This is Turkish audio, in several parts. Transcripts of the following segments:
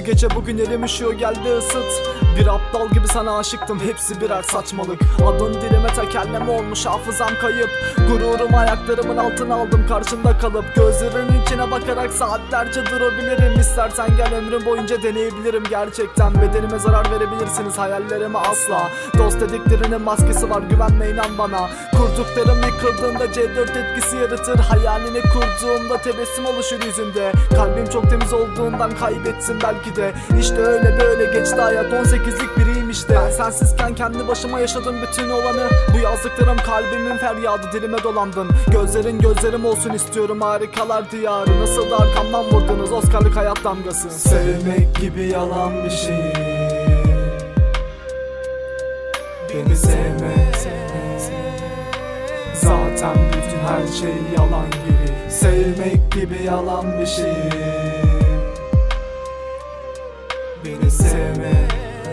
bir gece bugün elim üşüyor geldi ısıt. Bir aptal gibi sana aşıktım, hepsi birer saçmalık. Adın dilime tekerleme olmuş, hafızam kayıp. Gururumu ayaklarımın altına aldım karşında kalıp. Gözlerinin içine bakarak saatlerce durabilirim. İstersen gel ömrüm boyunca deneyebilirim. Gerçekten bedenime zarar verebilirsiniz, hayallerime asla. Dost dediklerinin maskesi var, güvenme inan bana. Kurduklarım yıkıldığında C4 etkisi yaratır. Hayalini kurduğumda tebessüm oluşur yüzünde. Kalbim çok temiz olduğundan kaybetsin belki de. İşte öyle böyle geçti hayat, 18'lik biriyim işte. Ben sensizken kendi başıma yaşadım bütün olanı. Bu yazdıklarım kalbimin feryadı, dilime dolandın. Gözlerin gözlerim olsun istiyorum, harikalar diyarı. Nasıl da arkamdan vurdunuz Oscar'lık hayat damgası. Sevmek gibi yalan bir şey. Beni sevme. Zaten bütün her şey yalan gibi. Sevmek gibi yalan bir şey. Beni sevme.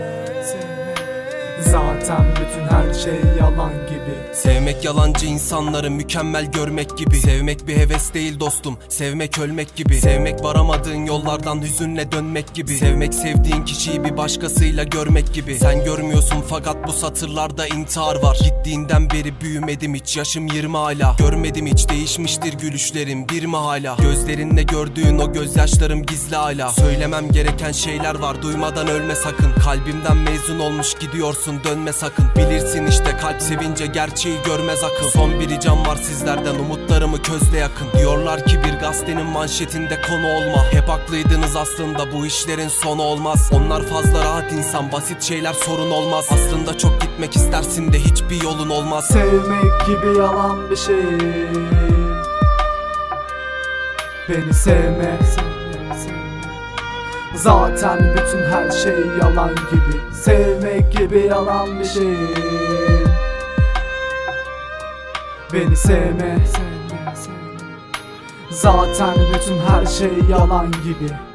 Zaten bütün her şey yalan gibi. Sevmek yalancı insanları mükemmel görmek gibi. Sevmek bir heves değil dostum, sevmek ölmek gibi. Sevmek varamadığın yollardan hüzünle dönmek gibi. Sevmek sevdiğin kişiyi bir başkasıyla görmek gibi. Sen görmüyorsun fakat bu satırlarda intihar var. Gittiğinden beri büyümedim hiç, yaşım 20 hala. Görmedim hiç, değişmiştir gülüşlerim bir mi hala. Gözlerinle gördüğün o gözyaşlarım gizli hala. Söylemem gereken şeyler var, duymadan ölme sakın. Kalbimden mezun olmuş gidiyorsun, dönme sakın. Bilirsin işte kalp sevince gerçeği görmez akıl. Son bir ricam var sizlerden, umutlarımı közle yakın. Diyorlar ki bir gazetenin manşetinde konu olma. Hep haklıydınız aslında, bu işlerin sonu olmaz. Onlar fazla rahat insan, basit şeyler sorun olmaz. Aslında çok gitmek istersin de hiçbir yolun olmaz. Sevmek gibi yalan bir şey. Beni sevme. Zaten bütün her şey yalan gibi. Sevmek gibi yalan bir şey. Beni sevme. Zaten bütün her şey yalan gibi.